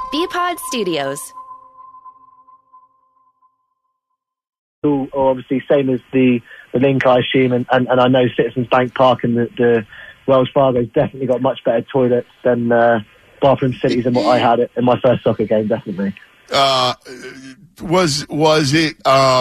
BPod Studios. Or obviously same as the link, I assume, and I know Citizens Bank Park and the Wells Fargo's definitely got much better toilets than bathroom facilities than what I had in my first soccer game, definitely. Was it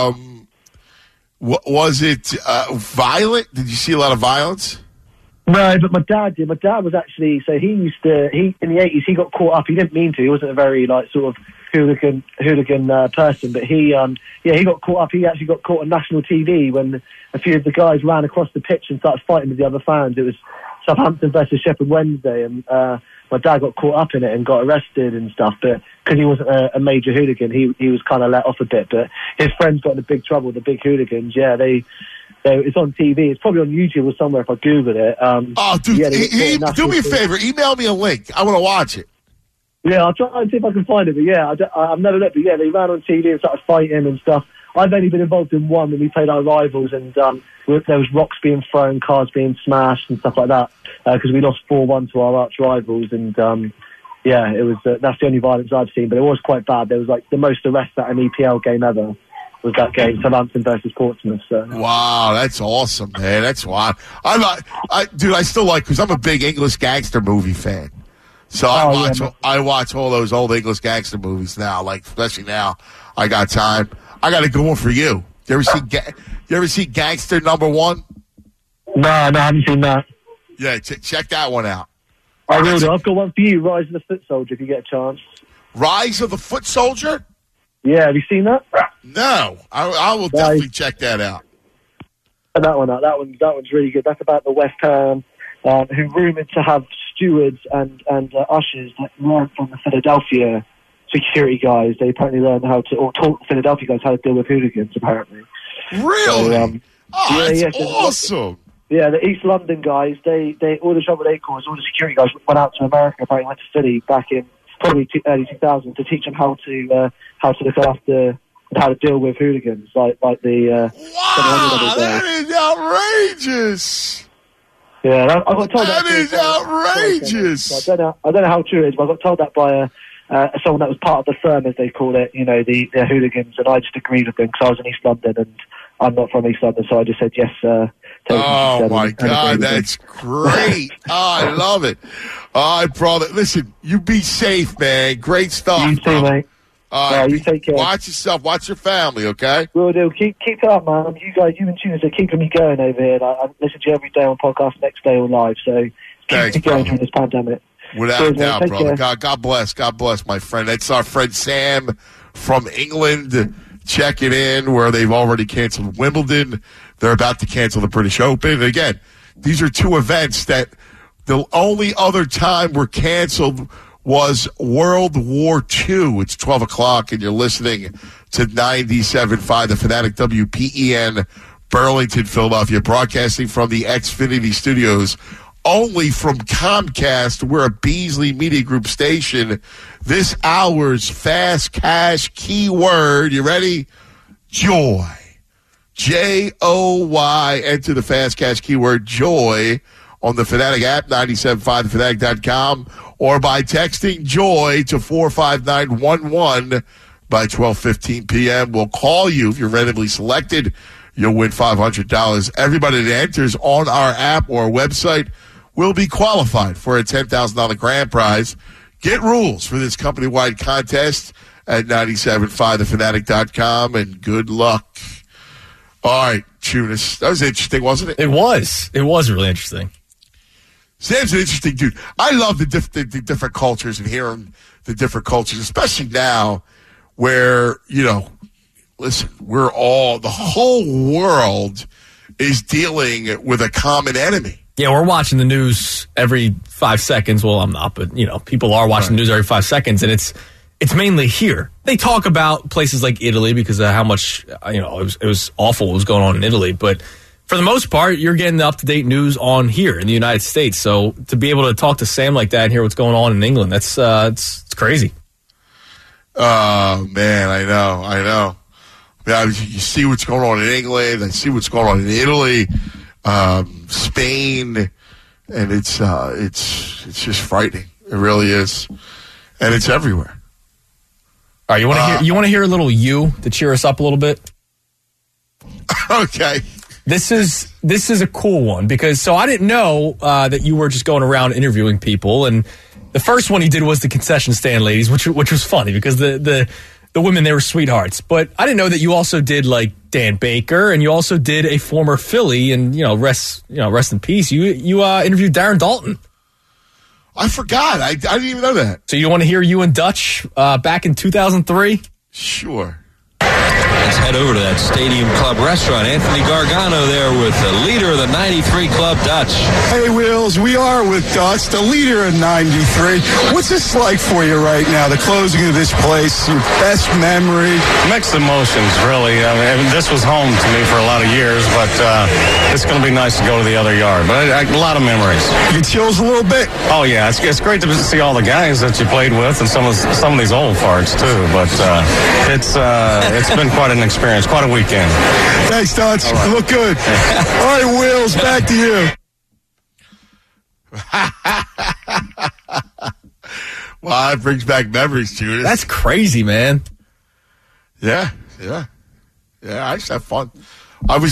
violent? Did you see a lot of violence? No, but my dad did. My dad was actually, so he in the 80s, he got caught up. He didn't mean to. He wasn't a very, sort of hooligan person, but he got caught up. He actually got caught on national TV when a few of the guys ran across the pitch and started fighting with the other fans. It was Southampton versus Sheffield Wednesday, and my dad got caught up in it and got arrested and stuff, but because he wasn't a major hooligan, he was kind of let off a bit, but his friends got into big trouble, the big hooligans. It's on TV. It's probably on YouTube or somewhere if I Google it. Do me a favor. Email me a link. I want to watch it. Yeah, I'll try and see if I can find it. But yeah, I've never looked. But yeah, they ran on TV and started fighting and stuff. I've only been involved in one when we played our rivals, and there was rocks being thrown, cars being smashed, and stuff like that because we lost 4-1 to our arch rivals. And it was that's the only violence I've seen. But it was quite bad. There was the most arrests at an EPL game ever. Was that game, Southampton versus Portsmouth. So. Wow, that's awesome, man. That's wild. I still like, because I'm a big English gangster movie fan. So I watch all those old English gangster movies now, especially now. I got time. I got a good one for you. You ever see Gangster #1? No, I haven't seen that. Yeah, check that one out. I will do. I've got one for you, Rise of the Foot Soldier, if you get a chance. Rise of the Foot Soldier? Yeah, have you seen that? No, I will definitely check that out. That one out. That one's really good. That's about the West Ham, who rumoured to have stewards and ushers that learned from the Philadelphia security guys. They apparently learned how to, or taught the Philadelphia guys how to deal with hooligans, apparently. Really? So, that's awesome. Yeah, the East London guys, they all the trouble they caused, all the security guys went out to America, apparently went to Philly back in probably early 2000s to teach them how to look after and how to deal with hooligans, like the. Wow, that is outrageous. Yeah, I got told that is outrageous. I don't know how true it is, but I got told that by someone that was part of the firm, as they call it. You know, the hooligans, and I just agreed with them because I was in East London and I'm not from East London, so I just said yes. Oh my God, that's great! I love it. All right, brother. Listen, you be safe, man. Great stuff. You too, mate. You take care. Watch yourself. Watch your family, okay? Will do. Keep it up, man. You guys, you and Tunes are keeping me going over here. I listen to you every day on podcast, next day or live. So keep me going during this pandemic. Without a doubt, brother. God bless. God bless, my friend. That's our friend Sam from England checking in, where they've already canceled Wimbledon. They're about to cancel the British Open. And again, these are two events that the only other time were canceled was World War II. It's 12 o'clock, and you're listening to 97.5, the Fanatic WPEN, Burlington, Philadelphia, broadcasting from the Xfinity Studios, only from Comcast. We're a Beasley Media Group station. This hour's fast cash keyword, you ready? Joy. Joy. Enter the fast cash keyword joy on the Fanatic app, 97.5thefanatic.com, or by texting joy to 45911 by 12:15 p.m. We'll call you if you're randomly selected. You'll win $500. Everybody that enters on our app or website will be qualified for a $10,000 grand prize. Get rules for this company-wide contest at 97.5thefanatic.com, and good luck. All right, Tunis. That was interesting, wasn't it? It was. It was really interesting. Sam's an interesting dude. I love the different cultures and hearing the different cultures, especially now where, listen, the whole world is dealing with a common enemy. Yeah, we're watching the news every 5 seconds. Well, I'm not, but, people are watching the news every 5 seconds, and it's mainly here. They talk about places like Italy because of how much, it was awful what was going on in Italy. But for the most part, you're getting the up-to-date news on here in the United States. So to be able to talk to Sam like that and hear what's going on in England, that's it's crazy. Oh, man, I know. Yeah, you see what's going on in England. I see what's going on in Italy, Spain, and it's just frightening. It really is. And it's everywhere. All right, you want to hear a little "You" to cheer us up a little bit? Okay. This is a cool one because I didn't know that you were just going around interviewing people, and the first one you did was the concession stand ladies, which was funny because the women, they were sweethearts. But I didn't know that you also did like Dan Baker, and you also did a former Philly, and rest in peace. You interviewed Darren Dalton. I forgot. I didn't even know that. So you want to hear you and Dutch back in 2003? Sure. Let's head over to that Stadium Club restaurant. Anthony Gargano there with the leader of the 93 Club, Dutch. Hey, Wills, we are with Dutch, the leader of 93. What's this like for you right now, the closing of this place, your best memory? Mixed emotions, really. I mean, this was home to me for a lot of years, but it's going to be nice to go to the other yard. But a lot of memories. You get chills a little bit? Oh, yeah. It's great to see all the guys that you played with and some of these old farts, too. But it's been quite an experience, quite a weekend. Thanks, Dutch. Right. You look good. All right, Wills, back to you. Well, that brings back memories, Judas. That's crazy, man. Yeah. I used to have fun. I was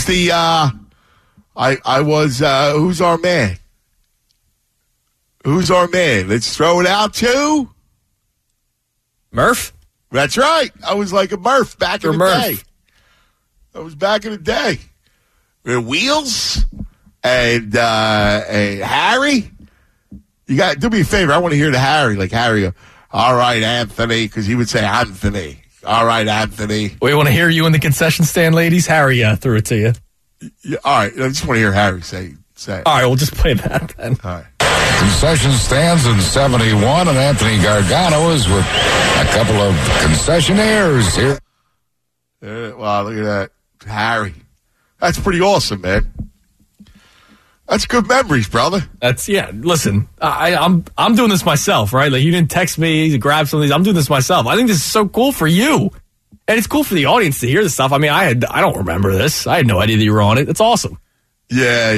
who's our man? Who's our man? Let's throw it out to Murph. That's right. I was like a Murph back in the day. I was back in the day. With Wheels and Harry. You got do me a favor. I want to hear the Harry. Like Harry go, all right, Anthony, because he would say Anthony. All right, Anthony. We want to hear you in the concession stand, ladies. Harry threw it to you. Yeah, all right. I just want to hear Harry say it. All right, we'll just play that then. All right. Concession stands in 71, and Anthony Gargano is with a couple of concessionaires here. Wow, look at that. Harry. That's pretty awesome, man. That's good memories, brother. Listen, I'm doing this myself, right? Like, you didn't text me to grab some of these. I'm doing this myself. I think this is so cool for you. And it's cool for the audience to hear this stuff. I mean, I don't remember this. I had no idea that you were on it. It's awesome. Yeah.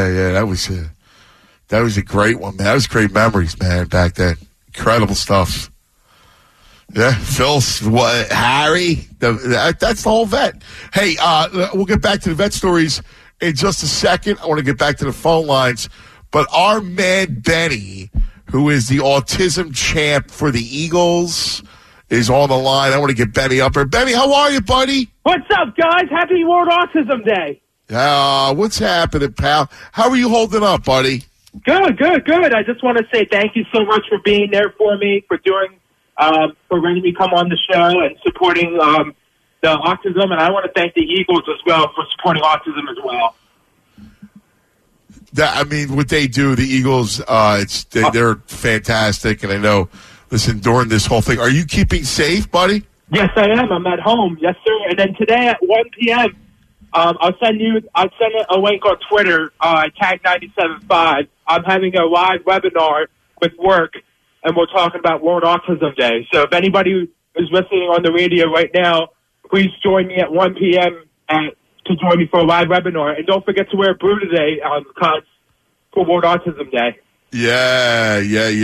That was a great one, man. That was great memories, man, back then. Incredible stuff. Yeah, Phil, Harry, that's the whole vet. Hey, we'll get back to the vet stories in just a second. I want to get back to the phone lines. But our man, Benny, who is the autism champ for the Eagles, is on the line. I want to get Benny up here. Benny, how are you, buddy? What's up, guys? Happy World Autism Day. What's happening, pal? How are you holding up, buddy? Good. I just want to say thank you so much for being there for me, for letting me come on the show and supporting the autism. And I want to thank the Eagles as well for supporting autism as well. What they do, the Eagles, they're fantastic. And I know, listen, during this whole thing, are you keeping safe, buddy? Yes, I am. I'm at home. Yes, sir. And then today at 1 p.m., I'll send a link on Twitter, tag 97.5. I'm having a live webinar with work, and we're talking about World Autism Day. So if anybody is listening on the radio right now, please join me at 1 p.m. to join me for a live webinar. And don't forget to wear blue today, for World Autism Day. Yeah.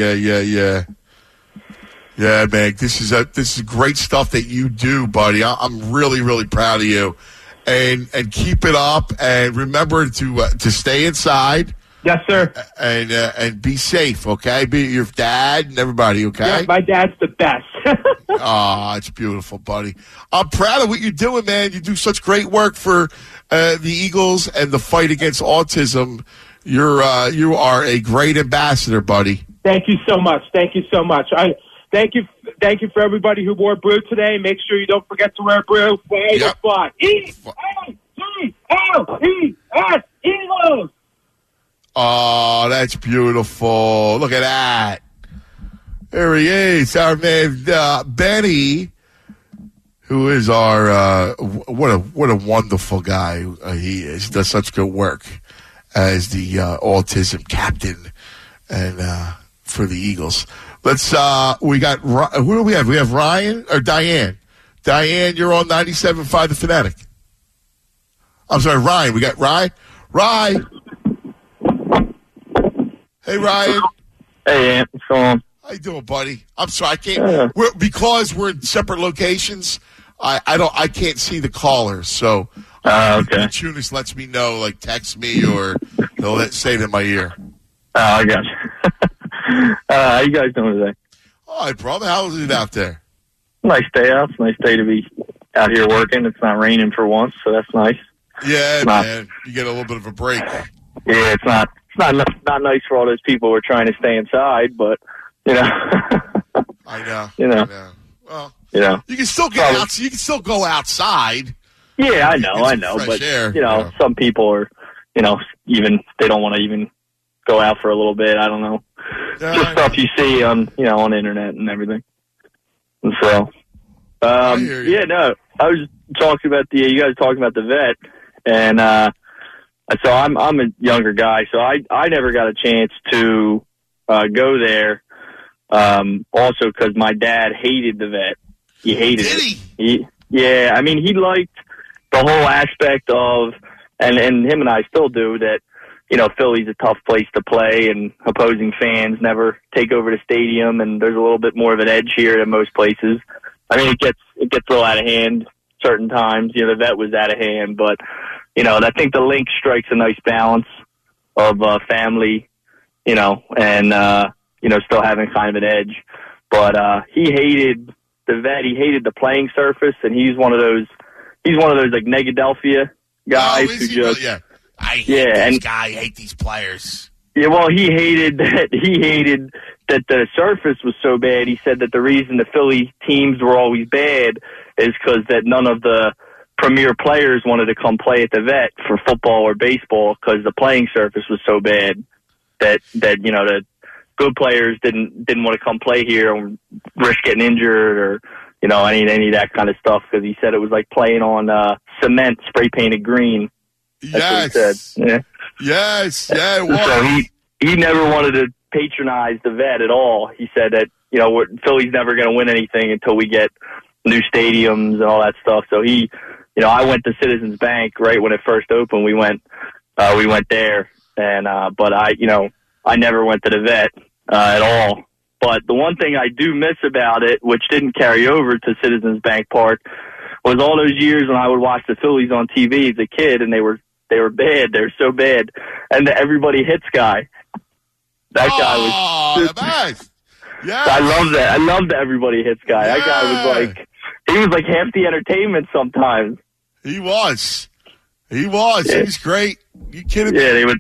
Yeah, man. This is great stuff that you do, buddy. I'm really, really proud of you. And keep it up, and remember to stay inside. Yes, sir. And be safe, okay? Be your dad and everybody, okay? Yeah, my dad's the best. It's beautiful, buddy. I'm proud of what you're doing, man. You do such great work for the Eagles and the fight against autism. You are a great ambassador, buddy. Thank you so much. Thank you so much. Thank you for everybody who wore blue today. Make sure you don't forget to wear blue. Flag or fly. E-A-G-L-E-S, Eagles. Oh, that's beautiful. Look at that. There he is, our man Benny, who is our what a wonderful guy he is. He does such good work as the autism captain and for the Eagles. Let's who do we have? We have Ryan or Diane. Diane, you're on 97.5 The Fanatic. I'm sorry, Ryan. We got Ryan. Ryan. Hey, Ryan. Hey, Ant. What's going on? How you doing, buddy? I'm sorry, I can't because we're in separate locations. I can't see the callers, so okay. Tunis lets me know, like text me or they'll say it in my ear. I got you. How you guys doing today? All right, brother. How is it out there? Nice day out. It's a nice day to be out here working. It's not raining for once, so that's nice. Yeah, man. You get a little bit of a break. Yeah, it's not nice for all those people who are trying to stay inside, but you know. I know. You know. Well, you know, you can still get out. You can still go outside. Yeah, I know. But air, you know, some people are, you know, even they don't want to even go out for a little bit. I don't know. Just stuff you see on, you know, on the internet and everything. And so, I was talking about you guys talking about the vet, and so I'm a younger guy, so I never got a chance to go there. Also, because my dad hated the vet. He hated it. Yeah, I mean, he liked the whole aspect of, and him and I still do, that, you know, Philly's a tough place to play and opposing fans never take over the stadium, and there's a little bit more of an edge here than most places. I mean, it gets a little out of hand certain times. You know, the vet was out of hand, but, you know, I think the Link strikes a nice balance of family, you know, and, you know, still having kind of an edge. But he hated the vet. He hated the playing surface, and he's one of those like Negadelphia guys who just I hate these players. Yeah, well, he hated that the surface was so bad. He said that the reason the Philly teams were always bad is because that none of the premier players wanted to come play at the vet for football or baseball because the playing surface was so bad that you know, the good players didn't want to come play here and risk getting injured or, you know, any of that kind of stuff, because he said it was like playing on cement spray painted green. That's what he said. Yeah. Yes, yeah, it was. So he never wanted to patronize the vet at all. He said that, you know, Philly's never going to win anything until we get new stadiums and all that stuff. So he, you know, I went to Citizens Bank right when it first opened. We went there, and but I never went to the vet at all. But the one thing I do miss about it, which didn't carry over to Citizens Bank Park, was all those years when I would watch the Phillies on TV as a kid, and they were bad. They were so bad. And the Everybody Hits guy. That guy was the best. Yeah. I love that. I love the Everybody Hits guy. Yeah. That guy was like half the entertainment sometimes. He was. Yeah. He was great. You kidding me? Yeah, they would.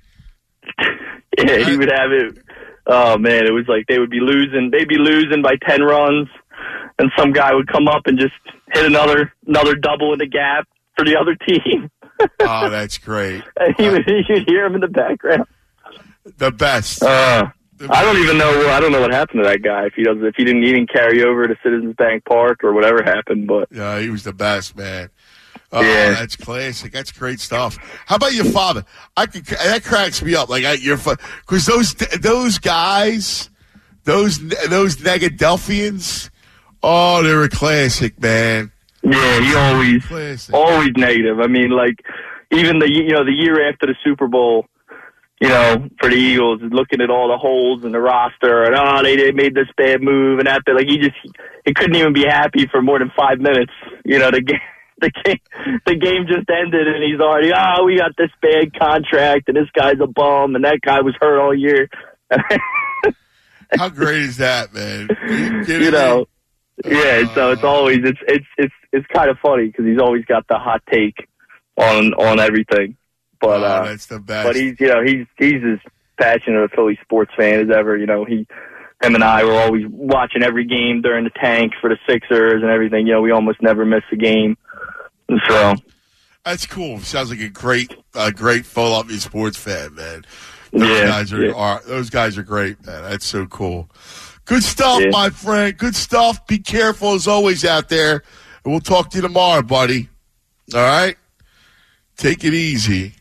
Yeah, he would have it. Oh man, it was like they would be losing. They'd be losing by 10 runs, and some guy would come up and just hit another double in the gap for the other team. Oh, that's great. And you'd hear him in the background. The best. I don't know what happened to that guy. If he didn't carry over to Citizens Bank Park or whatever happened, but yeah, he was the best, man. Yeah, that's classic. That's great stuff. How about your father? That cracks me up. Like because those guys, those Negadelphians, oh, they were classic, man. Yeah, he always negative. I mean, like even the year after the Super Bowl, you know, for the Eagles, looking at all the holes in the roster, and they made this bad move and that. Like he couldn't even be happy for more than 5 minutes. You know, the game just ended, and he's already we got this bad contract, and this guy's a bum, and that guy was hurt all year. How great is that, man? You know. Yeah, so it's always it's kind of funny because he's always got the hot take on everything. But that's the best. But he's as passionate a Philly sports fan as ever. You know, him and I were always watching every game during the tank for the Sixers and everything. You know, we almost never miss a game. And so that's cool. Sounds like a great Philadelphia sports fan, man. Those guys are great, man. That's so cool. Good stuff, my friend. Good stuff. Be careful as always out there. And we'll talk to you tomorrow, buddy. All right? Take it easy.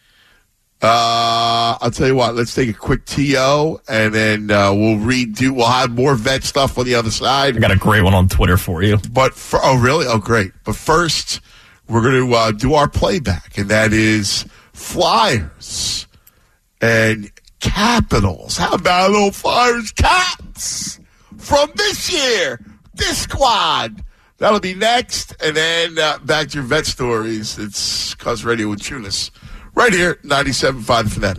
I'll tell you what. Let's take a quick TO, and then we'll have more vet stuff on the other side. I got a great one on Twitter for you. But really? Oh, great. But first, we're going to do our playback, and that is Flyers and Capitals. How about a little Flyers Caps? from this year. This squad. That'll be next. And then back to your vet stories. It's Cuz Radio with Tunis. Right here, 97.5 Fanatic.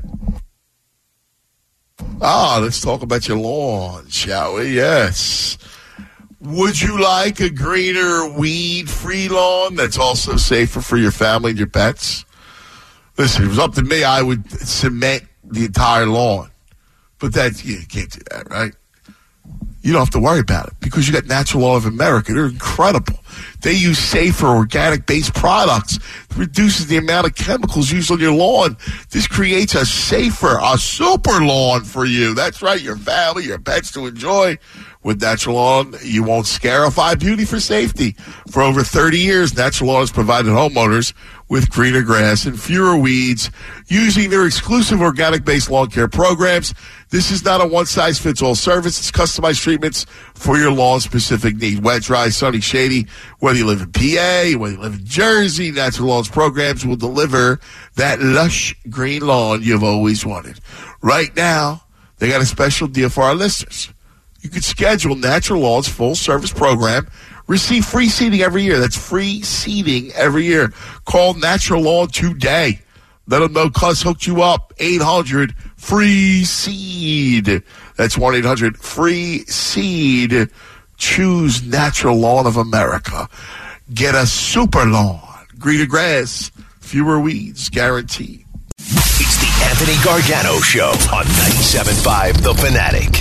Let's talk about your lawn, shall we? Yes. Would you like a greener, weed-free lawn that's also safer for your family and your pets? Listen, if it was up to me, I would cement the entire lawn. But you can't do that, right? You don't have to worry about it because you got Natural Lawn of America. They're incredible. They use safer, organic-based products. It reduces the amount of chemicals used on your lawn. This creates a safer, a super lawn for you. That's right, your family, your pets to enjoy. With Natural Lawn, you won't scarify beauty for safety. For over 30 years, Natural Lawn has provided homeowners with greener grass and fewer weeds using their exclusive organic-based lawn care programs. This is not a one-size-fits-all service. It's customized treatments for your lawn-specific need. Wet, dry, sunny, shady. Whether you live in PA, whether you live in Jersey, Natural Lawn's programs will deliver that lush green lawn you've always wanted. Right now, they got a special deal for our listeners. You could schedule Natural Law's full-service program. Receive free seeding every year. That's free seeding every year. Call Natural Law today. Let them know Cuz hooked you up. 800-FREE-SEED. That's 1-800-FREE-SEED. Choose Natural Lawn of America. Get a super lawn. Greener grass, fewer weeds, guaranteed. It's the Anthony Gargano Show on 97.5 The Fanatic.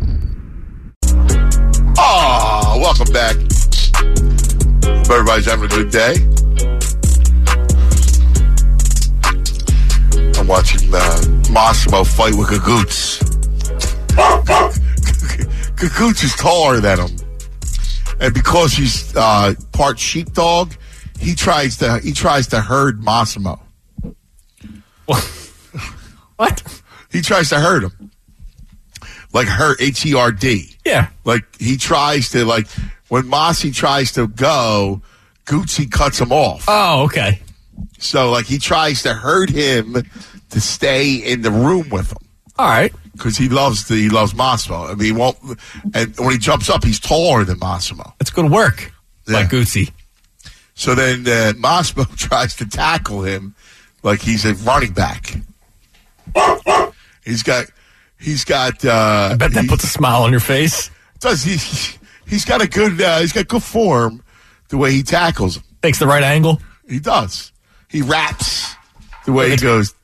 Welcome back. Hope everybody's having a good day. I'm watching Massimo fight with Gagoots. Gagoots is taller than him. And because he's part sheepdog, he tries to herd Massimo. What? He tries to herd him. Like herd, H-E-R-D. Yeah. Like he tries to, like when Mossy tries to go, Gootsy cuts him off. Oh, okay. So like he tries to herd him to stay in the room with him. All right. Because he loves Massimo. I mean, he won't. And when he jumps up, he's taller than Massimo. That's good work, like Gootsy. So then Massimo tries to tackle him like he's a running back. He's got. I bet that puts a smile on your face. Does he's got a good. He's got good form. The way he tackles him. Takes the right angle. He does. He raps the way he goes.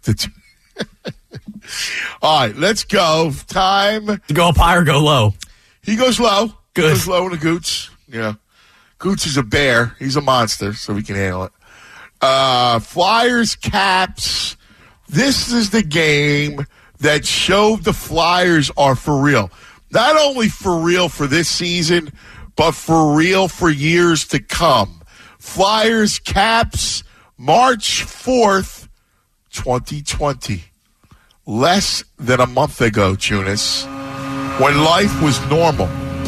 All right, let's go. Time to go up high or go low. He goes low. Good. He goes low in the Goots. Yeah, Goots is a bear. He's a monster, so we can handle it. Flyers, Caps. This is the game that showed the Flyers are for real. Not only for real for this season, but for real for years to come. Flyers, Caps, March 4th, 2020. Less than a month ago, Tunis, when life was normal.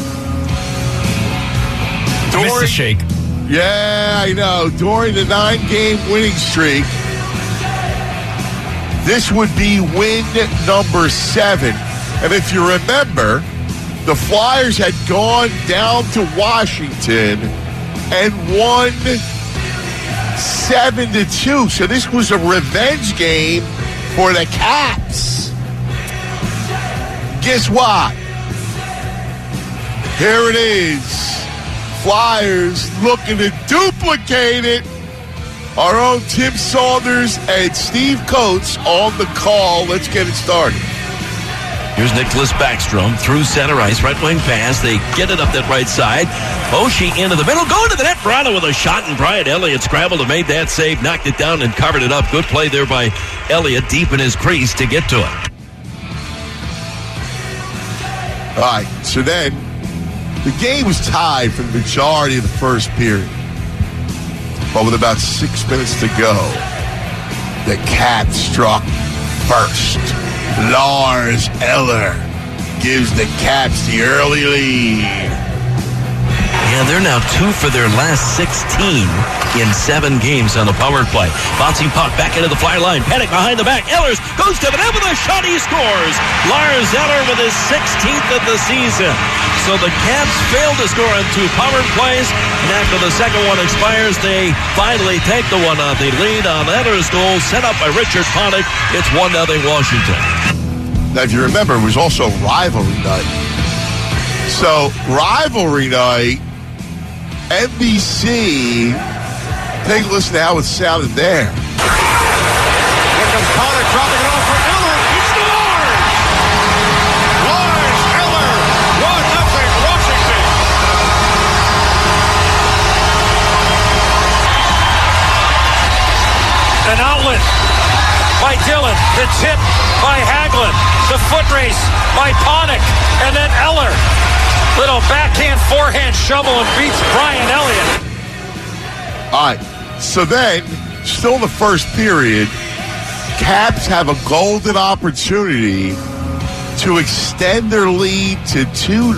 Missed the shake. Yeah, I know. During the 9-game winning streak, this would be win number 7. And if you remember, the Flyers had gone down to Washington and won 7-2. So this was a revenge game for the Caps. Guess what? Here it is. Flyers looking to duplicate it. Our own Tim Saunders and Steve Coates on the call. Let's get it started. Here's Nicholas Backstrom through center ice, right wing pass. They get it up that right side. Oshie into the middle, going to the net. Brano with a shot, and Brian Elliott scrambled and made that save, knocked it down and covered it up. Good play there by Elliott deep in his crease to get to it. All right, so then the game was tied for the majority of the first period. But with about 6 minutes to go, the Cats struck first. Lars Eller gives the Cats the early lead. And they're now 2 for their last 16 in 7 games on the power play. Bouncing puck back into the Flyer line. Panic behind the back. Ehlers goes to the net with a shot. He scores. Lars Eller with his 16th of the season. So the Caps failed to score on 2 power plays. And after the second one expires, they finally take the 1-0 lead on Eller's goal set up by Richard Panik. It's 1-0 Washington. Now, if you remember, it was also rivalry night. So, rivalry night, NBC, take a listen to how it sounded there. Here comes Panik dropping it off for Eller. He scores! Lars Eller, 1-0 Washington. An outlet by Dillon. It's hit by Hagelin. The foot race by Panik. And then Eller. Little backhand, forehand shovel and beats Brian Elliott. All right. So then, still in the first period, Caps have a golden opportunity to extend their lead to 2-0.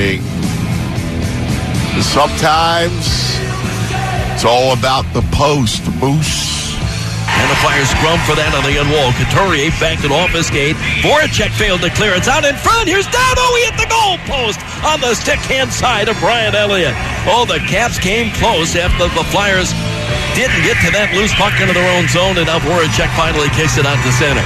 Sometimes it's all about the post, Moose. And the Flyers scrum for that on the end wall. Couturier backed it off his skate. Voracek failed to clear. It's out in front. Here's Dowdo. He hit the goal post on the stick-hand side of Brian Elliott. Oh, the Caps came close after the Flyers didn't get to that loose puck into their own zone, and now Voracek finally kicks it out to center.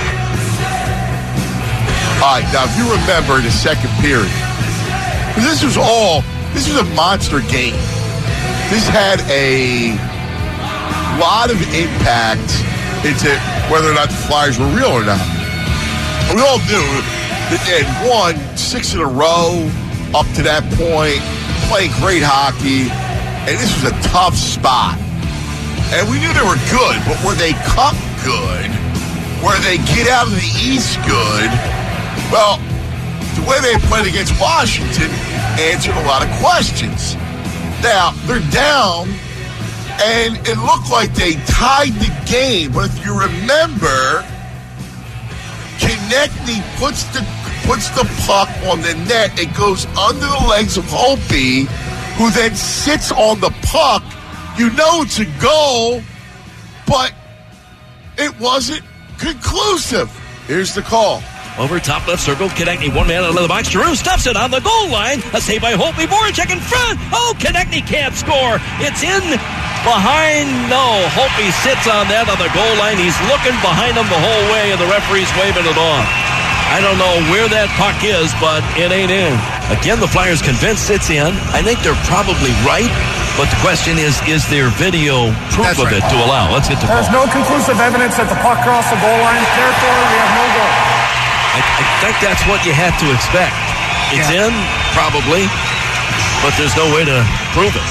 All right, now if you remember the second period, this was a monster game. This had a lot of impact into whether or not the Flyers were real or not. We all knew that they had won 6 in a row up to that point, playing great hockey, and this was a tough spot. And we knew they were good, but were they cup good? Were they get out of the East good? Well, the way they played against Washington answered a lot of questions. Now, they're down, and it looked like they tied the game. But if you remember, Konechny puts the puck on the net. It goes under the legs of Holtby, who then sits on the puck. You know it's a goal, but it wasn't conclusive. Here's the call. Over top left circle, Konechny, one man out of the box. Giroux stuffs it on the goal line. A save by Holtby. Voracek in front. Oh, Konechny can't score. It's in behind. No, Holtby sits on that on the goal line. He's looking behind him the whole way, and the referee's waving it off. I don't know where that puck is, but it ain't in. Again, the Flyers convinced it's in. I think they're probably right, but the question is there video proof of it to allow? Let's get to Paul. There's no conclusive evidence that the puck crossed the goal line. Therefore, we have no goal. I think that's what you have to expect. It's in, probably, but there's no way to prove it.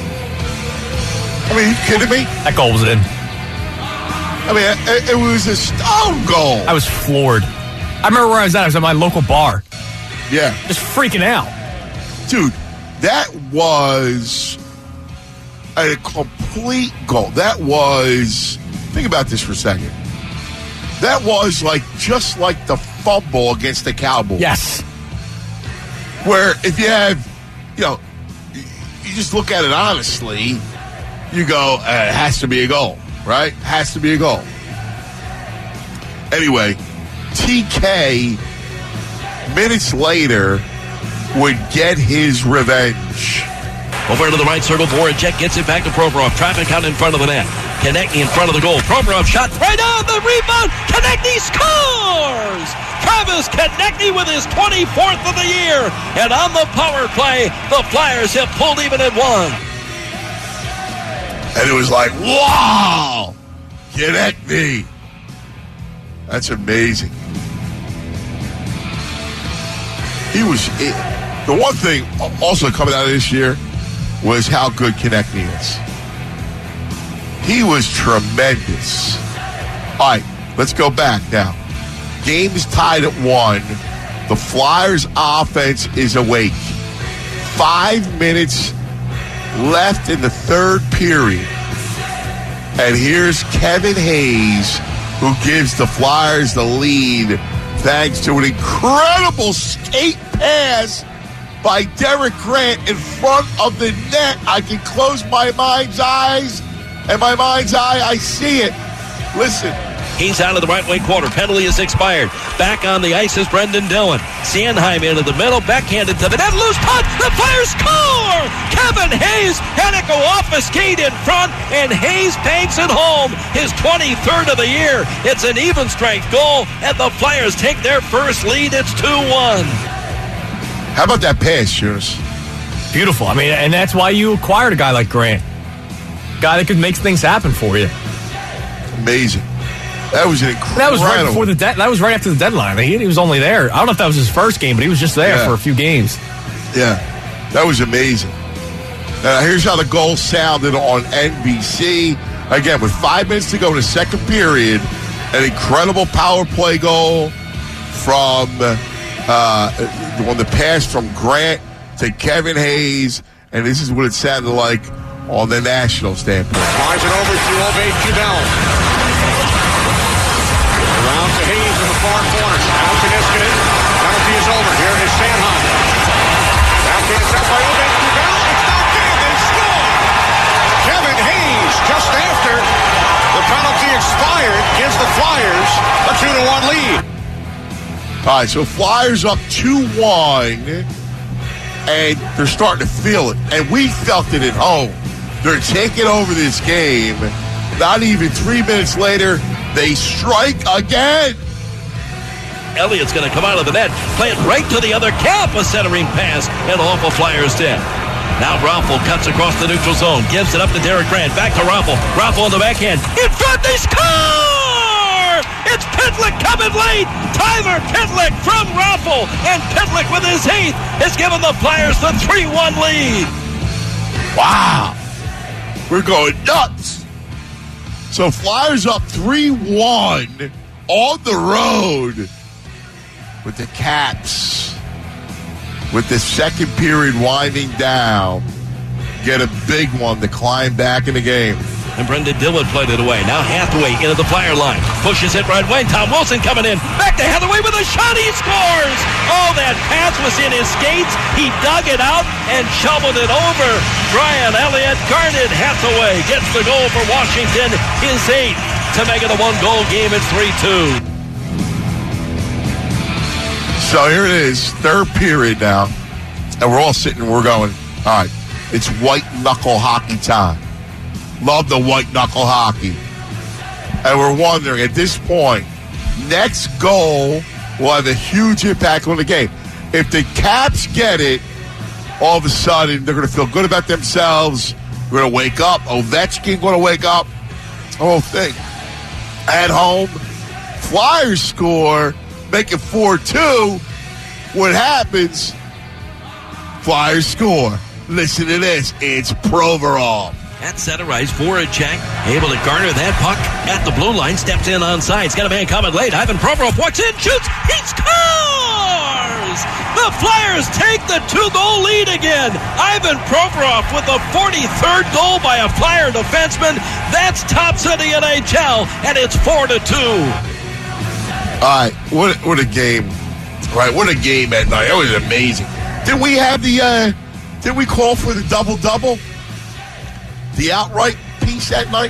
I mean, are you kidding me? That goal was in. I mean, it was a stone goal. I was floored. I remember where I was at. I was at my local bar. Yeah. Just freaking out. Dude, that was a complete goal. That was, think about this for a second. That was just like the fumble against the Cowboys. Yes. Where if you have, you just look at it honestly, you go, it has to be a goal, right? Has to be a goal. Anyway, TK, minutes later, would get his revenge. Over into the right circle, Voracek gets it back to Provorov. Traffic out in front of the net. Konechny in front of the goal. Provorov shot right on the rebound. Konechny scores! Travis Konechny with his 24th of the year. And on the power play, the Flyers have pulled even at 1. And it was like, wow! Konechny. That's amazing. The one thing also coming out of this year was how good Konechny is. He was tremendous. All right, let's go back now. Game is tied at 1. The Flyers' offense is awake. 5 minutes left in the third period. And here's Kevin Hayes, who gives the Flyers the lead thanks to an incredible skate pass by Derek Grant in front of the net. I can close my mind's eyes, and my mind's eye, I see it. Listen. He's out of the right wing corner. Penalty is expired. Back on the ice is Brendan Dillon. Sanheim into the middle, backhanded to the net. Loose puck. The Flyers score! Kevin Hayes had it go off a skate in front, and Hayes banks it home. His 23rd of the year. It's an even strength goal, and the Flyers take their first lead. It's 2-1. How about that pass, Shoes? Beautiful. I mean, and that's why you acquired a guy like Grant. Guy that could make things happen for you. Amazing. That was an incredible. That was right before that was right after the deadline. He was only there. I don't know if that was his first game, but he was just there for a few games. Yeah, that was amazing. Here's how the goal sounded on NBC. Again, with 5 minutes to go in the second period, an incredible power play goal from on the pass from Grant to Kevin Hayes, and this is what it sounded like on the national standpoint. Flies it over to Obey-Kubel. Around to Hayes in the far corner. Now to Niskanen. Penalty is over. Here is Sanheim. Backhand set by Obey-Kubel. It's knocked in. They score. Kevin Hayes, just after the penalty expired, gives the Flyers a 2-1 lead. All right, so Flyers up 2-1, and they're starting to feel it. And we felt it at home. They're taking over this game. Not even 3 minutes later, they strike again. Elliott's going to come out of the net, play it right to the other cap, a centering pass, and off a Flyers dead. Now Raffl cuts across the neutral zone, gives it up to Derek Grant, back to Raffl. Raffl on the backhand, in front, they score! It's Pitlick coming late. Tyler Pitlick from Raffl, and Pitlick with his 8th has given the Flyers the 3-1 lead. Wow. We're going nuts. So Flyers up 3-1 on the road with the Caps. With the second period winding down, get a big one to climb back in the game. And Brendan Dillon played it away. Now Hathaway into the Flyer line. Pushes it right wing. Tom Wilson coming in. Back to Hathaway with a shot. He scores! Oh, that pass was in his skates. He dug it out and shoveled it over. Brian Elliott. Garnet Hathaway gets the goal for Washington. His 8th to make it a 1-goal game. It's 3-2. So here it is. Third period now. And we're all sitting, we're going, all right, it's white knuckle hockey time. Love the white knuckle hockey. And we're wondering, at this point, next goal will have a huge impact on the game. If the Caps get it, all of a sudden, they're going to feel good about themselves. We're going to wake up. Ovechkin going to wake up. The whole thing. At home, Flyers score, make it 4-2. What happens? Flyers score. Listen to this. It's Provorov. At center ice, Voracek able to garner that puck at the blue line, steps in onside. He's got a man coming late. Ivan Provorov walks in, shoots, he scores! The Flyers take the 2-goal lead again. Ivan Provorov with the 43rd goal by a Flyer defenseman. That's tops of the NHL, and it's 4-2. All right, what a game. Right, what a game at night. It was amazing. Did we have did we call for the double-double? The outright piece that night?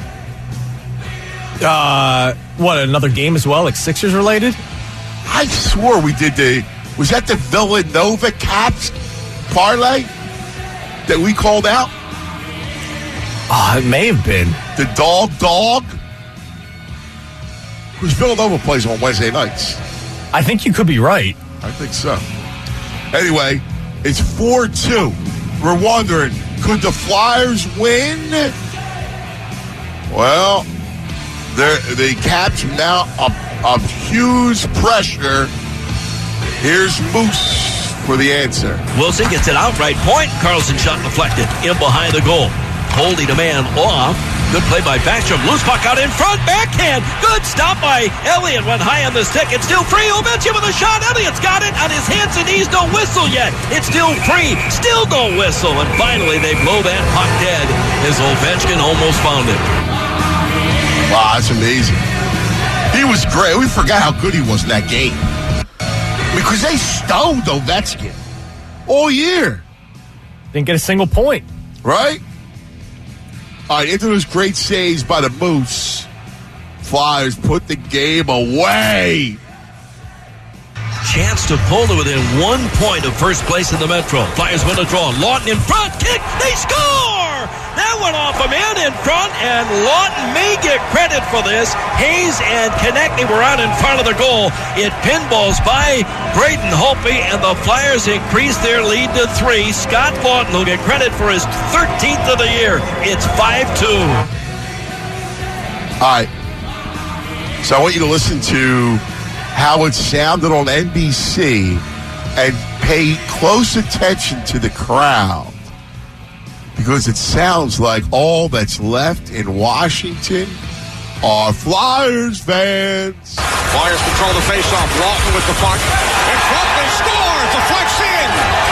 What, another game as well, like Sixers related? I swore we did was that the Villanova Caps parlay that we called out? Oh, it may have been. The dog? Because Villanova plays on Wednesday nights. I think you could be right. I think so. Anyway, it's 4-2. We're wondering, could the Flyers win? Well, the Caps now up huge pressure. Here's Moose for the answer. Wilson gets it out right point. Carlson shot deflected in behind the goal. Holding a man off. Good play by Backstrom. Loose puck out in front. Backhand. Good stop by Elliott. Went high on the stick. It's still free. Ovechkin with a shot. Elliott's got it on his hands and knees. Don't whistle yet. It's still free. Still don't whistle. And finally they blow that puck dead as Ovechkin almost found it. Wow, that's amazing. He was great. We forgot how good he was in that game. Because they stoned Ovechkin. all year. Didn't get a single point. Right? All right, into those great saves by the Moose. Flyers put the game away. Chance to pull to within 1 point of first place in the Metro. Flyers win a draw. Lawton in front. Kick. They score! That went off a man in front, and Lawton may get credit for this. Hayes and Konechny were out in front of the goal. It pinballs by Braden Holtby, and the Flyers increase their lead to 3. Scott Lawton will get credit for his 13th of the year. It's 5-2. All right. So I want you to listen to how it sounded on NBC and pay close attention to the crowd, because it sounds like all that's left in Washington are Flyers fans. Flyers control the faceoff. Lawton with the puck. In front, they score. Deflects in.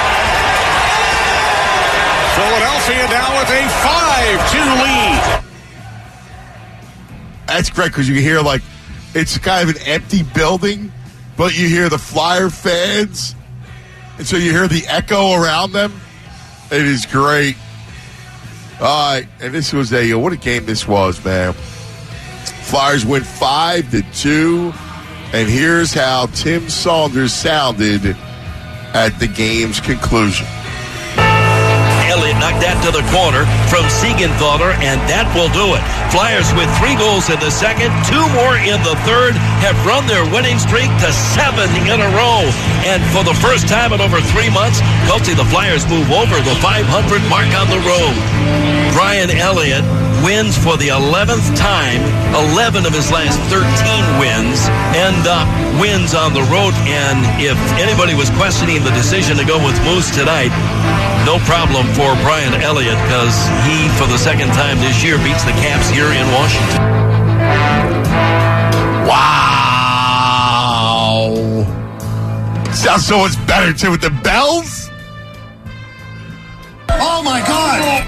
Philadelphia now with a 5-2 lead. That's great, because you hear, like, it's kind of an empty building, but you hear the Flyer fans, and so you hear the echo around them. It is great. All right, and this was what a game this was, man. Flyers win 5-2, and here's how Tim Saunders sounded at the game's conclusion. Elliott knocked that to the corner from Siegenthaler, and that will do it. Flyers with 3 goals in the second, 2 more in the third, have run their winning streak to 7 in a row. And for the first time in over 3 months, Colty, the Flyers move over the 500 mark on the road. Brian Elliott wins for the 11th time, 11 of his last 13 wins, and wins on the road. And if anybody was questioning the decision to go with Moose tonight, no problem for Brian Elliott, because he, for the second time this year, beats the Caps here in Washington. Wow. Sounds so much better, too, with the bells. Oh, my God.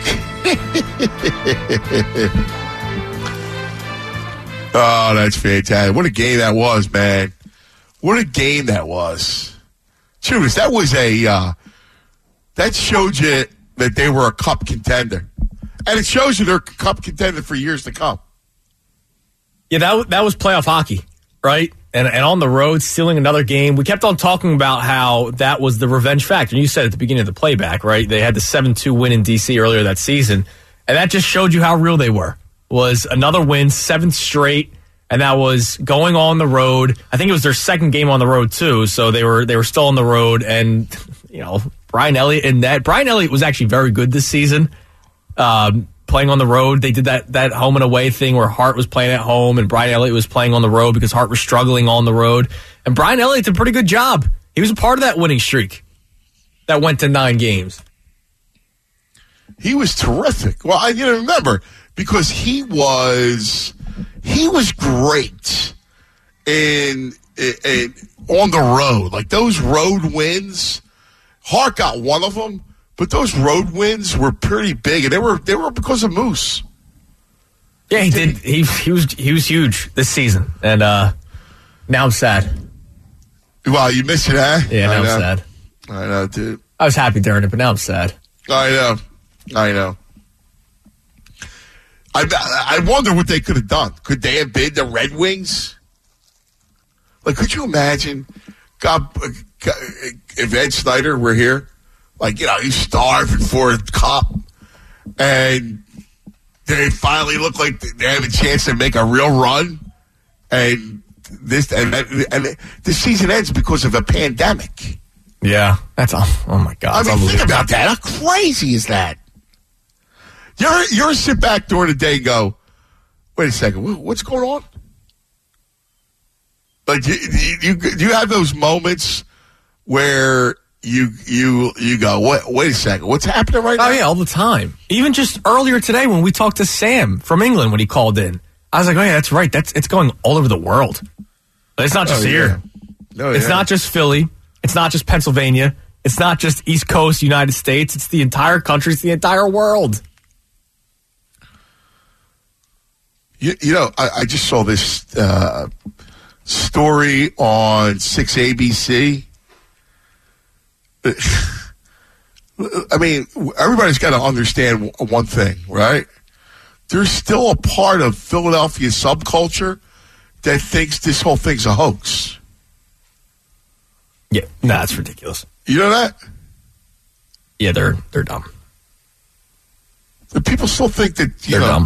Oh, that's fantastic. What a game that was, man. What a game that was. Judas, that was that showed you that they were a cup contender. And it shows you they're a cup contender for years to come. Yeah, that was playoff hockey, right? And on the road, stealing another game. We kept on talking about how that was the revenge factor. And you said at the beginning of the playback, right? They had the 7-2 win in D.C. earlier that season. And that just showed you how real they were. Was another win, 7th straight, and that was going on the road. I think it was their second game on the road, too. So they were still on the road. And, Brian Elliott was actually very good this season, playing on the road. They did that home and away thing where Hart was playing at home and Brian Elliott was playing on the road because Hart was struggling on the road. And Brian Elliott did a pretty good job. He was a part of that winning streak that went to 9 games. He was terrific. Well, remember, because he was great in on the road. Like those road wins. Hart got one of them, but those road wins were pretty big, and they were because of Moose. Yeah, he did. He was huge this season, and now I'm sad. Well, you missed it, huh? Yeah, now I'm sad. I know, dude. I was happy during it, but now I'm sad. I know. I wonder what they could have done. Could they have been the Red Wings? Like, could you imagine? God, if Ed Snyder were here, he's starving for a cup, and they finally look like they have a chance to make a real run, and the season ends because of a pandemic. Yeah, that's oh my God! Think about that. How crazy is that? You're sit back during the day and go, wait a second, what's going on? Like, do you have those moments where you go, wait a second, what's happening right now? Oh, yeah, all the time. Even just earlier today when we talked to Sam from England when he called in, I was like, oh, yeah, that's right. It's going all over the world. But it's not just here. It's not just Philly. It's not just Pennsylvania. It's not just East Coast United States. It's the entire country. It's the entire world. I just saw this story on 6ABC. I mean, everybody's got to understand one thing, right? There's still a part of Philadelphia subculture that thinks this whole thing's a hoax. Yeah, no, that's ridiculous. You know that? Yeah, they're dumb. The people still think that they're dumb.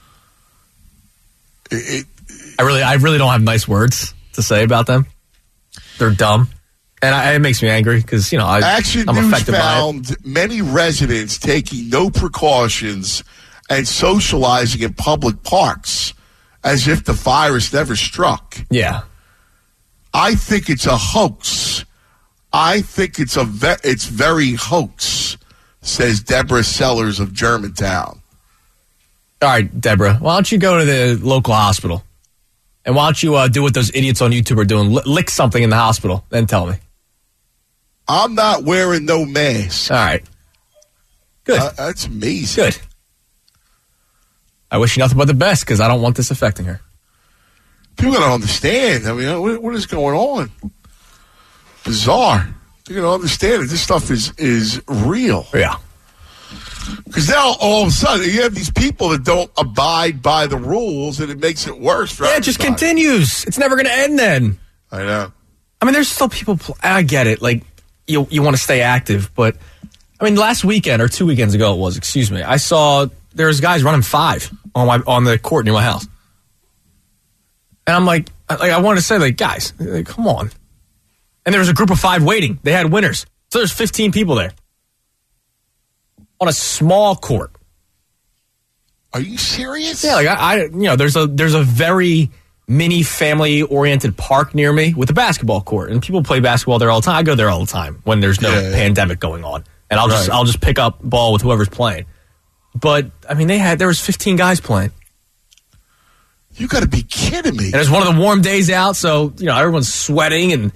I really don't have nice words to say about them. They're dumb, and it makes me angry because Action I'm News affected by it. found many residents taking no precautions and socializing in public parks as if the virus never struck. Yeah, I think it's a hoax. I think it's very hoax, says Deborah Sellers of Germantown. All right, Deborah, why don't you go to the local hospital? And why don't you do what those idiots on YouTube are doing? Lick something in the hospital, then tell me. I'm not wearing no mask. All right. Good. That's amazing. Good. I wish you nothing but the best because I don't want this affecting her. People got to understand. I mean, what is going on? Bizarre. They're going to understand that this stuff is real. Yeah. Because now, all of a sudden, you have these people that don't abide by the rules, and it makes it worse for everybody. It just continues. It's never going to end then. I know. I mean, there's still people, I get it. Like, you want to stay active, but, I mean, last weekend, or 2 weekends ago it was, I saw there's guys running 5 on the court near my house. And I'm like I wanted to say, like, guys, come on. And there was a group of 5 waiting. They had winners. So there's 15 people there. On a small court. Are you serious? Yeah, like there's a very mini family oriented park near me with a basketball court, and people play basketball there all the time. I go there all the time when there's no pandemic going on, and I'll just pick up ball with whoever's playing. But I mean, there was 15 guys playing. You got to be kidding me! And it's one of the warm days out, so everyone's sweating, and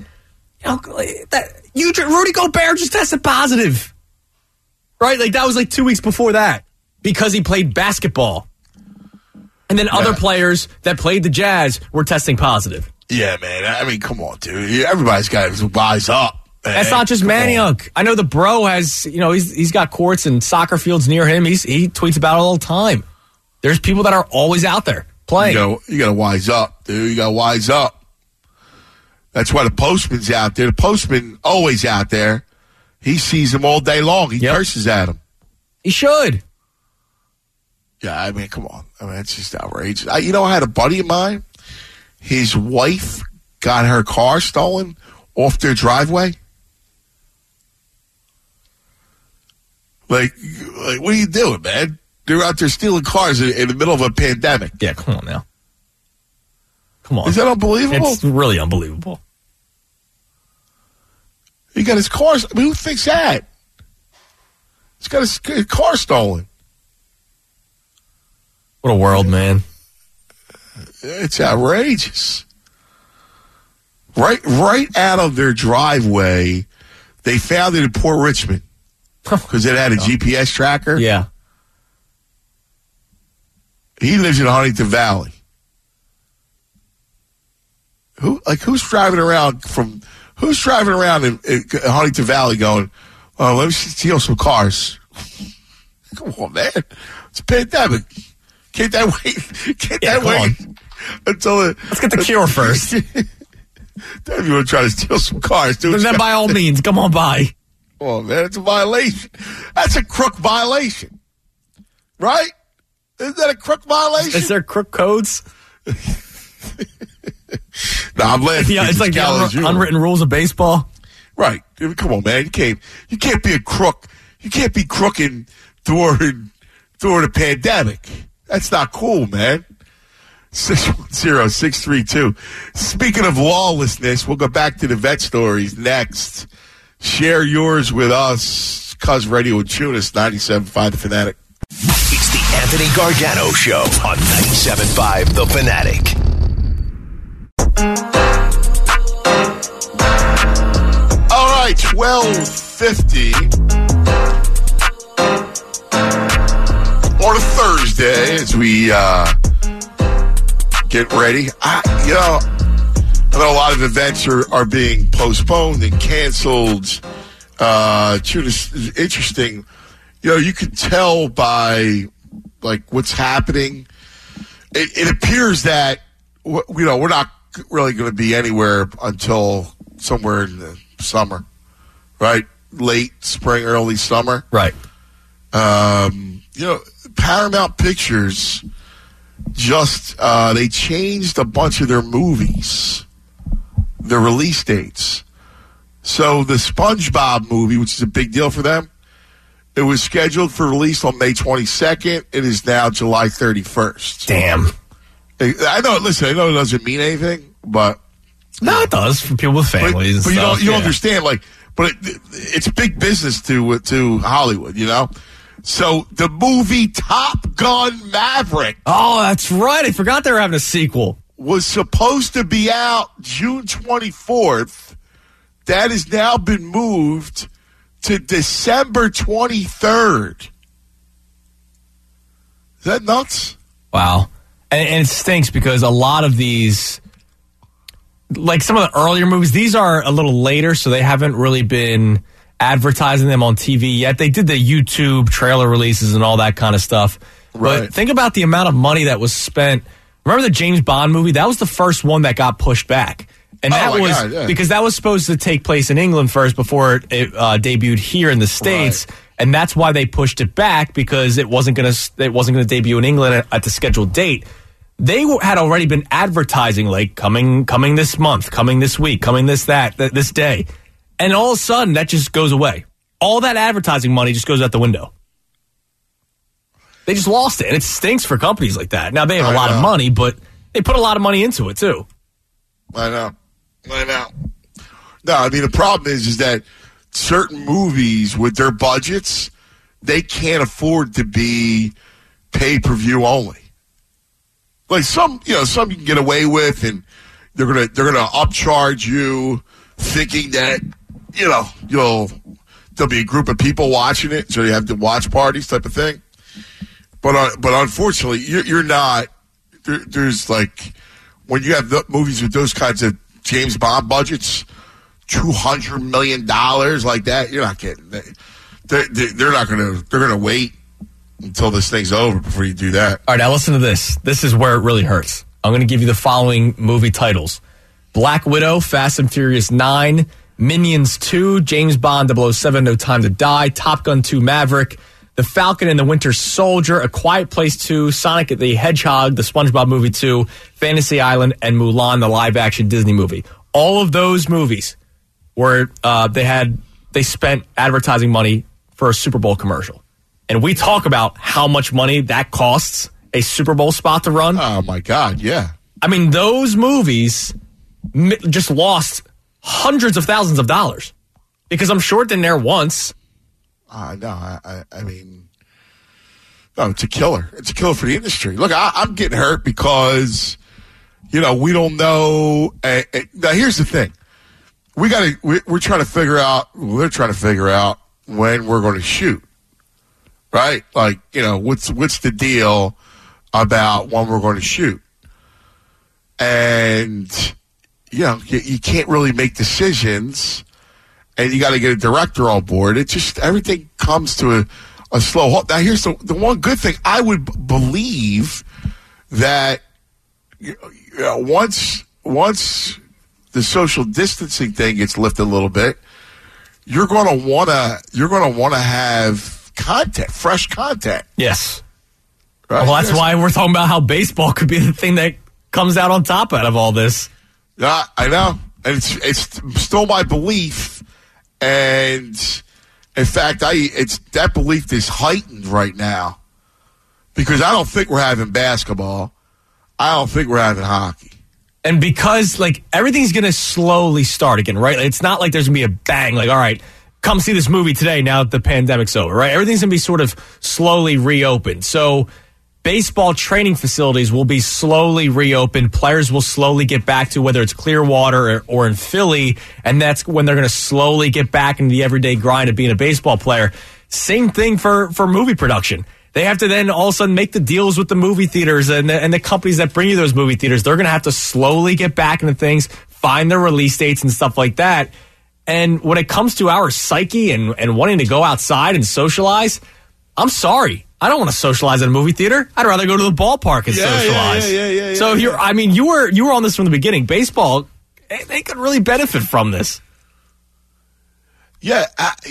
Rudy Gobert just tested positive. Right? Like, that was like 2 weeks before that because he played basketball. And then other players that played the Jazz were testing positive. Yeah, man. I mean, come on, dude. Everybody's got to wise up. Man. That's not just Manioc. I know the bro has, he's got courts and soccer fields near him. He tweets about it all the time. There's people that are always out there playing. You got to wise up, dude. You got to wise up. That's why the postman's out there. The postman always out there. He sees them all day long. He curses at them. He should. Yeah, I mean, come on. I mean, it's just outrageous. I had a buddy of mine. His wife got her car stolen off their driveway. Like, what are you doing, man? They're out there stealing cars in the middle of a pandemic. Yeah, come on now. Come on. Is that unbelievable? It's really unbelievable. He got his car. I mean, who thinks that? He's got his car stolen. What a world, man. It's outrageous. Right out of their driveway, they found it in Port Richmond because it had a GPS tracker. Yeah. He lives in Huntington Valley. Who's driving around in Huntington Valley going, oh, let me steal some cars? Come on, man. It's a pandemic. Can't that wait until let's get the cure first. Then you want to try to steal some cars, dude. Then by all means, come on by. Oh, man, it's a violation. That's a crook violation. Right? Isn't that a crook violation? Is there crook codes? No, I'm laughing. Yeah, it's like the unwritten rules of baseball. Right. Come on, man. You can't be a crook. You can't be crooking during the pandemic. That's not cool, man. 610-632. Speaking of lawlessness, we'll go back to the vet stories next. Share yours with us. Cuz Radio with Tunis, 97.5 The Fanatic. It's the Anthony Gargano Show on 97.5 The Fanatic. All right, 12:50 on a Thursday as we get ready. I know a lot of events are being postponed and canceled It's interesting. You know, you can tell by like what's happening. It appears that we're not really going to be anywhere until somewhere in the summer, right? Late spring, early summer, right? You know, Paramount Pictures just they changed a bunch of their movies, their release dates. So the SpongeBob movie, which is a big deal for them, it was scheduled for release on May 22nd. It is now July 31st. Damn. I know. Listen, I know it doesn't mean anything, but no, it does for people with families. But you don't understand, like, but it's big business to Hollywood, you know. So the movie Top Gun Maverick. Oh, that's right. I forgot they were having a sequel. Was supposed to be out June 24th. That has now been moved to December 23rd. Is that nuts? Wow. And it stinks because a lot of these, like some of the earlier movies, these are a little later, so they haven't really been advertising them on TV yet. They did the YouTube trailer releases and all that kind of stuff. Right. But think about the amount of money that was spent. Remember the James Bond movie? That was the first one that got pushed back. And that was because that was supposed to take place in England first before it debuted here in the States. Right. And that's why they pushed it back, because it wasn't going to debut in England at the scheduled date. They had already been advertising like coming this month, coming this week, coming this day. And all of a sudden that just goes away. All that advertising money just goes out the window. They just lost it. And it stinks for companies like that. Now they have a lot of money, but they put a lot of money into it too. I know. No, I mean, the problem is that certain movies with their budgets, they can't afford to be pay-per-view only. Like some you can get away with, and they're gonna upcharge you, thinking that there'll be a group of people watching it, so you have the watch parties type of thing. But unfortunately, you're not. There's like when you have the movies with those kinds of James Bond budgets, $200 million like that, you're not getting. They're not gonna. They're gonna wait until this thing's over before you do that. All right, now listen to this. This is where it really hurts. I'm going to give you the following movie titles: Black Widow, Fast and Furious 9, Minions 2, James Bond 007, No Time to Die, Top Gun 2 Maverick, The Falcon and the Winter Soldier, A Quiet Place 2, Sonic the Hedgehog, the SpongeBob movie 2, Fantasy Island, and Mulan, the live-action Disney movie. All of those movies were they spent advertising money for a Super Bowl commercial. And we talk about how much money that costs a Super Bowl spot to run. Oh, my God, yeah. I mean, those movies just lost hundreds of thousands of dollars because I'm sure it didn't air once. No, I mean, no, it's a killer. It's a killer for the industry. Look, I'm getting hurt because, we don't know. Now, here's the thing. We're trying to figure out, they're trying to figure out when we're going to shoot. Right? Like, what's the deal about when we're going to shoot? And, you can't really make decisions, and you got to get a director on board. It just, everything comes to a slow halt. Now, here's the one good thing. I would believe that once the social distancing thing gets lifted a little bit, you're going to want to have content, fresh content. Yes. Right? Well, that's why we're talking about how baseball could be the thing that comes out on top out of all this. Yeah, I know. And it's still my belief. And in fact, that belief is heightened right now because I don't think we're having basketball. I don't think we're having hockey. And because everything's going to slowly start again, right? It's not like there's going to be a bang, all right, come see this movie today now that the pandemic's over, right? Everything's going to be sort of slowly reopened. So baseball training facilities will be slowly reopened. Players will slowly get back to whether it's Clearwater or in Philly, and that's when they're going to slowly get back into the everyday grind of being a baseball player. Same thing for movie production. They have to then all of a sudden make the deals with the movie theaters and the companies that bring you those movie theaters. They're going to have to slowly get back into things, find their release dates and stuff like that. And when it comes to our psyche and wanting to go outside and socialize, I'm sorry. I don't want to socialize at a movie theater. I'd rather go to the ballpark and socialize. So you were on this from the beginning. Baseball, they could really benefit from this. Yeah,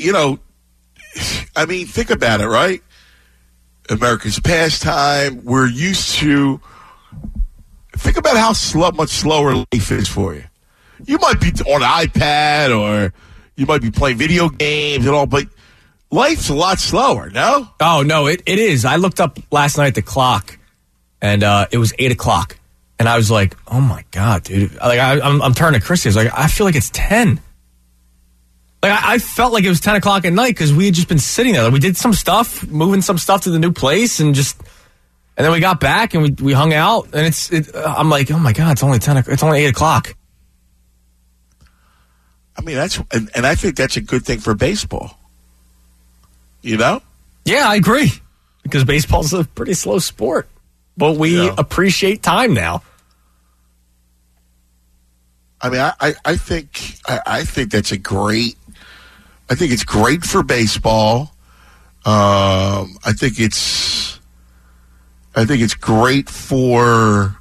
I mean, think about it, right? America's pastime. We're used to. Think about how much slower life is for you. You might be on an iPad or you might be playing video games and all, but life's a lot slower, no? Oh, no, it is. I looked up last night at the clock, and it was 8 o'clock. And I was like, oh, my God, dude. Like, I'm turning to Christy. I was like, I feel like it's 10. Like, I felt like it was 10 o'clock at night because we had just been sitting there. Like, we did some stuff, moving some stuff to the new place, and then we got back and we hung out. And I'm like, oh, my God, it's only 8 o'clock. I mean, and I think that's a good thing for baseball. You know? Yeah, I agree. Because baseball's a pretty slow sport. But we appreciate time now. I mean, I think that's a great. I think it's great for baseball. I think it's great for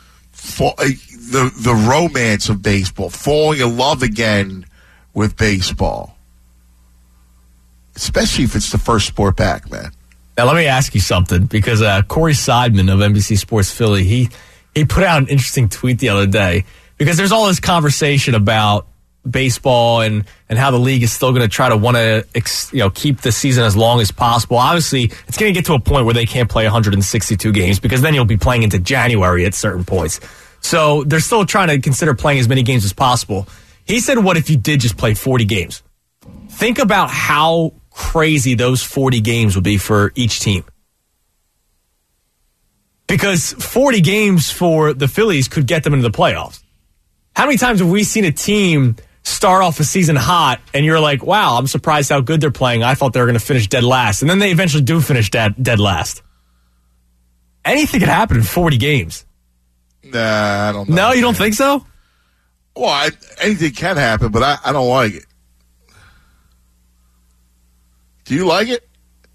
the romance of baseball, falling in love again with baseball, especially if it's the first sport back, man. Now, let me ask you something, because Corey Seidman of NBC Sports Philly, he put out an interesting tweet the other day, because there's all this conversation about baseball and how the league is still going to try to want to keep the season as long as possible. Obviously, it's going to get to a point where they can't play 162 games, because then you'll be playing into January at certain points. So they're still trying to consider playing as many games as possible. He said, what if you did just play 40 games? Think about how crazy those 40 games would be for each team. Because 40 games for the Phillies could get them into the playoffs. How many times have we seen a team start off a season hot and you're like, wow, I'm surprised how good they're playing. I thought they were going to finish dead last. And then they eventually do finish dead last. Anything could happen in 40 games. Nah, I don't know. No, you don't think so? Well, anything can happen, but I don't like it. Do you like it?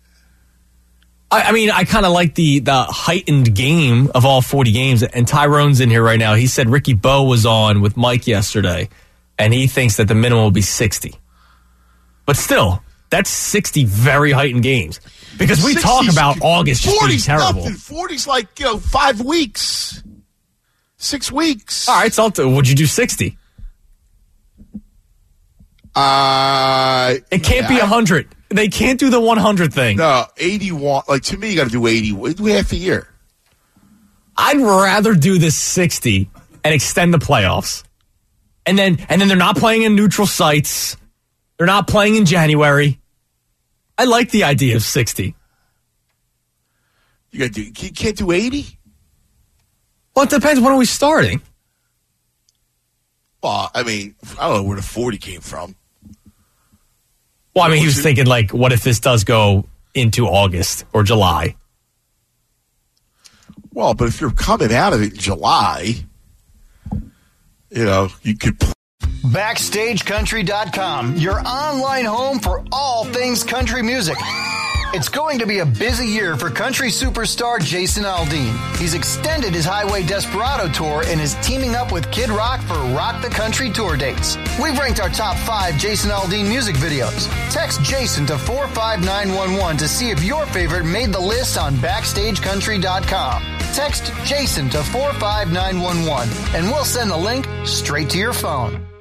I mean, I kind of like the heightened game of all 40 games. And Tyrone's in here right now. He said Ricky Bowe was on with Mike yesterday, and he thinks that the minimum will be 60. But still, that's 60 very heightened games. Because we talk about August just being terrible. 40's like, 5 weeks. 6 weeks. All right, so would you do 60? It can't be 100. They can't do the 100 thing. No, 81. Like, to me, you got to do 80. Do half a year. I'd rather do this 60 and extend the playoffs. And then they're not playing in neutral sites. They're not playing in January. I like the idea of 60. You can't do 80? Well, it depends. When are we starting? Well, I mean, I don't know where the 40 came from. Well, I mean, he was thinking, like, what if this does go into August or July? Well, but if you're coming out of it in July, you could. BackstageCountry.com, your online home for all things country music. It's going to be a busy year for country superstar Jason Aldean. He's extended his Highway Desperado tour and is teaming up with Kid Rock for Rock the Country tour dates. We've ranked our top 5 Jason Aldean music videos. Text Jason to 45911 to see if your favorite made the list on BackstageCountry.com. Text Jason to 45911 and we'll send the link straight to your phone.